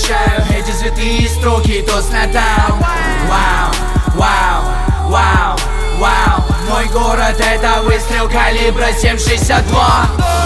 посвящаю эти святые строки, тост на даун. Вау, вау, вау, вау. Мой город — это выстрел калибра 7,62.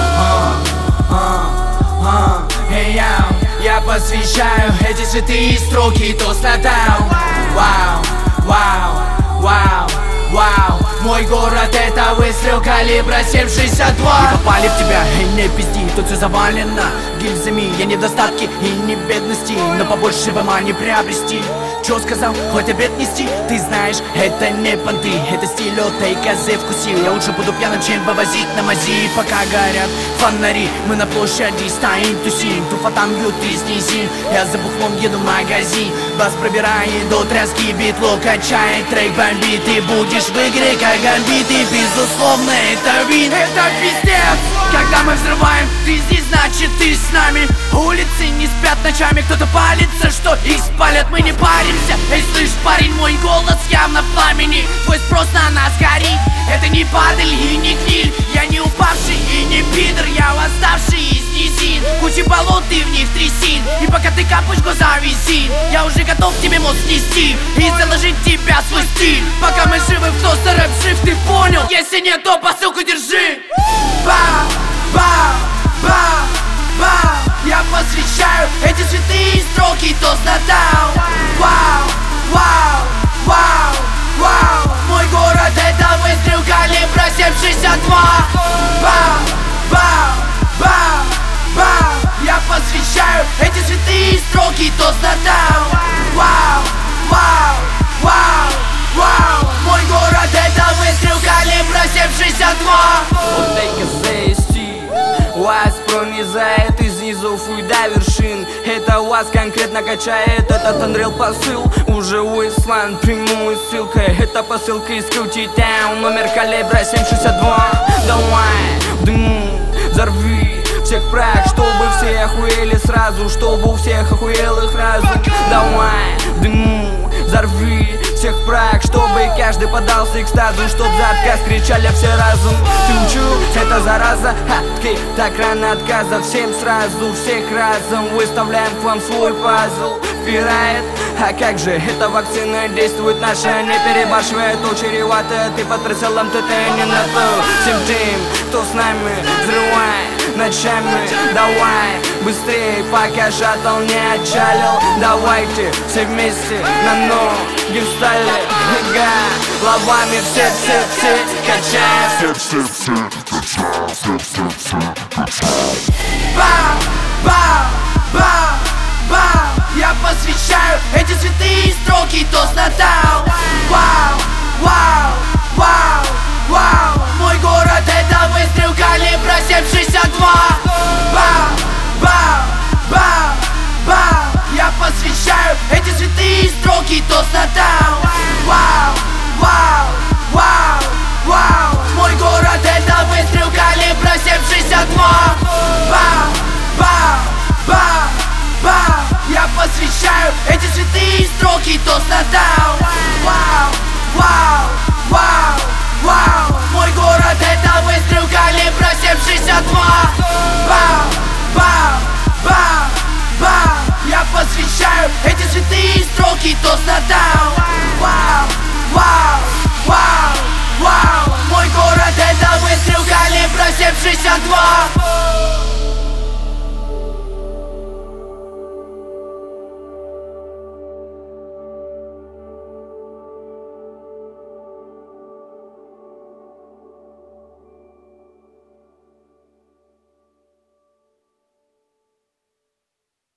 Я посвящаю эти святые строки, тост на даун. Вау, вау, вау, вау. Мой город — это выстрел калибра 7,62. И попали в тебя, и не пизди, тут все завалено гильзами. Я не в достатке и не в бедности, но побольше в не приобрести. Чё сказал, хоть обед нести? Ты знаешь, это не понты, это стиль от этой козы вкусил. Я лучше буду пьяным, чем вывозить на мази. Пока горят фонари, мы на площади стоим, тусим. Туфа там бьют из низин, я за бухлом еду в магазин. Бас пробирает до тряски, битло качает, трек бомбит. Ты будешь в игре как гамбит, и безусловно это вин. Это пиздец, когда мы взрываем, ты здесь, значит ты с нами. Улицы не спят ночами, кто-то палится, что их спалят, мы не паримся. Эй, слышь, парень, мой голос явно в пламени, твой спрос на нас горит. Это не падаль и не гниль, я не упавший и не пидор, я восставший из низин. Куча болот и в них трясин, и пока ты капаешь, глаза висит, я уже готов тебе мозг снести и заложить в тебя свой стиль. Пока мы живы в тост рэп жив, ты понял? Если нет, то посылку держи. Ба, ба, ба, ба. Я посвящаю эти святые строки, тост на даун. Вау, вау, вау, вау. Мой город — это выстрел калибра 7,62. Ба, ба, ба, ба. Я посвящаю эти святые строки, тост на даун. Вау, вау, вау, вау. Мой город — это выстрел калибра 7,62. От этой козы стиль вас пронизает из низов и до вершин. Это вас конкретно качает, этот Unreal посыл уже выслан прямой ссылкой. Это посылка из Крути Таун, номер калибра 7,62. Давай в дыму взорви всех прах, чтобы все охуели сразу, чтобы у всех охуел их разум. Давай в дыму взорви всех прах, чтобы каждый подался экстазу, чтоб за отказ кричали все разум. Ты учил, это зараза, окей, так рано отказа. Всем сразу, всех разом выставляем к вам свой пазл. Впирает, а как же эта вакцина действует наша, не перебарщивая, то чревато. Ты под прицелом, ты не на то. Всем тем, кто с нами, взрывай ночами. Давай быстрее, пока шаттл не отчалил. Давайте все вместе на ноги встали, головами все качаем. Ба, ба, ба, ба. Я посвящаю эти святые строки, тост на даун. Вау, вау, вау, вау. Мой город — это выстрел калибра 7,62. Ба, ба, ба, ба. Я посвящаю эти святые строки, тост на даун. Вау, вау, вау, вау. Мой город — это выстрел калибра 7,62. Ба, ба, ба, ба. Я посвящаю эти святые строки, тост на даун. Вау, вау, вау, вау. Мой город — это выстрел калибра 7,62. Ба, ба, ба, ба. Я посвящаю эти святые строки, тост на даун.